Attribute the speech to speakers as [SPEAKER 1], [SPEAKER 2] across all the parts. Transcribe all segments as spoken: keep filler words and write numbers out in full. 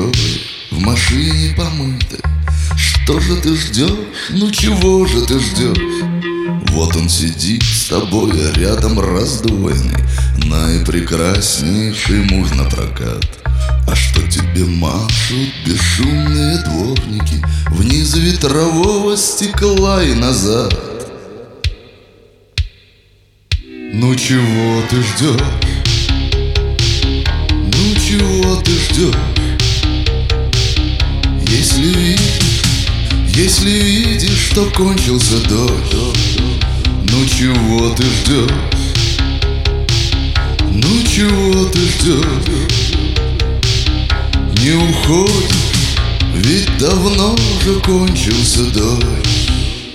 [SPEAKER 1] чужой, в машине помытой. Что же ты ждешь? Ну чего же ты ждешь? Вот он сидит с тобой, а рядом раздвоенный наипрекраснейший муж напрокат. А что тебе машут бесшумные дворники вниз ветрового стекла и назад? Ну чего ты ждешь? Ну чего ты ждешь? Если видишь, если видишь, что кончился дождь, ну чего ты ждешь? Ну чего ты ждешь? Не уходишь, ведь давно уже кончился дождь.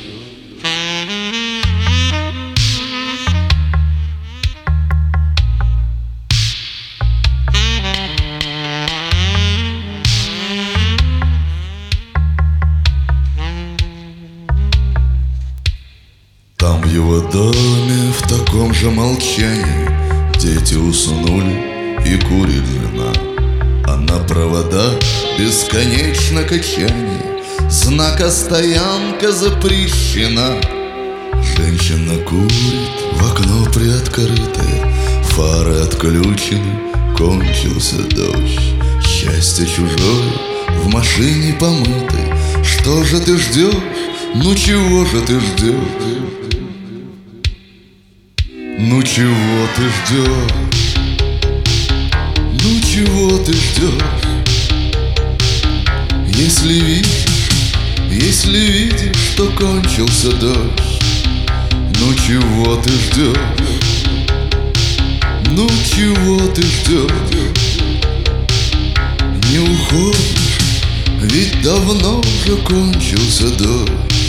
[SPEAKER 1] Там в его доме в таком же молчании дети уснули и курит жена, а на проводах бесконечно качание, знака «Стоянка» запрещена. Женщина курит, в окно приоткрытое, фары отключены, кончился дождь. Счастье чужое в машине помытой. Что же ты ждешь? Ну чего же ты ждешь? Ну чего ты ждешь? Ну чего ты ждешь? Если видишь, если видишь, что кончился дождь, ну чего ты ждешь? Ну чего ты ждешь? Не уходишь, ведь давно уже кончился дождь.